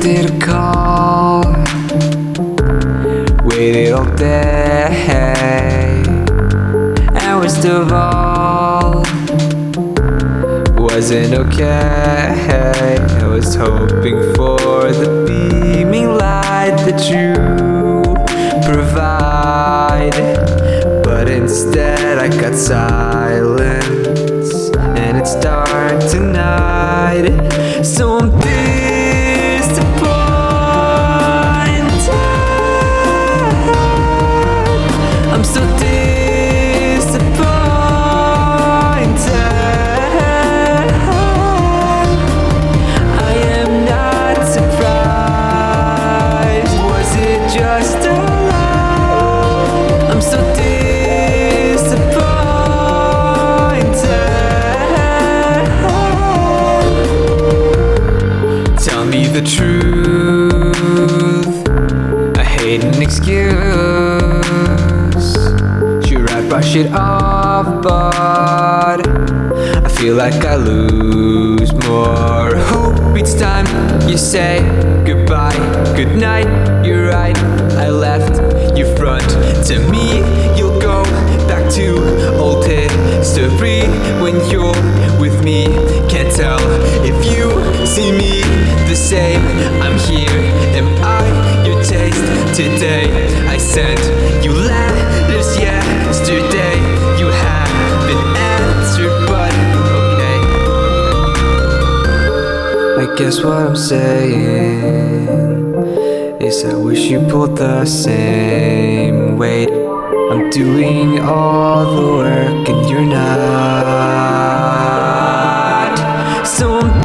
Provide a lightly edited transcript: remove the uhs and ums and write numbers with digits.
expected a call, waited all day, and worst of all, wasn't okay. I was hoping for the beaming light that you provide, but instead I got silence, and it's dark tonight. So I'm I'm so disappointed. I am not surprised. Was it just a lie? I'm so disappointed. Tell me the truth. I hate an excuse. Brush it off, but I feel like I lose more hope each time you say goodbye, good night. You're right, I left you front to me. You'll go back to old history when you're with me. Can't tell if you see me the same. I'm here, am I your taste today? I sent you letters yesterday. You haven't answered, but okay. I guess what I'm saying is I wish you pulled the same weight. I'm doing all the work and you're not. So I'm